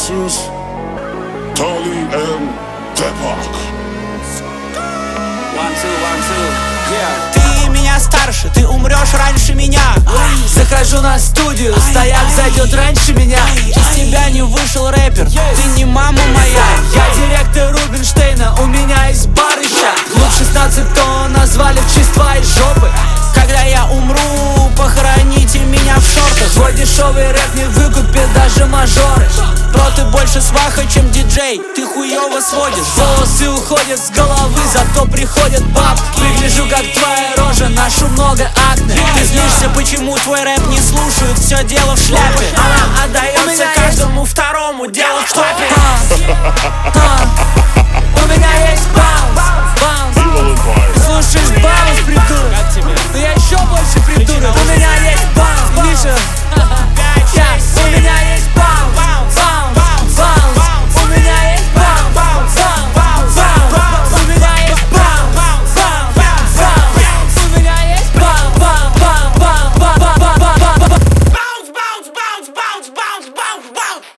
Ignatius, Tolly and Depak. 1, 2, 1, 2, yeah. Ты меня старше, ты умрешь раньше меня. Захожу на студию, стояк зайдет раньше меня. Из тебя не вышел рэпер, ты не мама моя. Я директор Рубинштейна, у меня есть барыша. Клуб 16, то назвали в честь твоей жопы. Когда я умру, похороните меня в шортах. Твой дешевый рэп не выкупит даже мажоры. Бро, ты больше сваха, чем диджей, ты хуёво сводишь. Волосы уходят с головы, зато приходят бабки. Выгляжу как твоя рожа, ношу много акне. Ты злишься, почему твой рэп не слушают, все дело в шляпе. Она отдается каждому второму, дело в топе.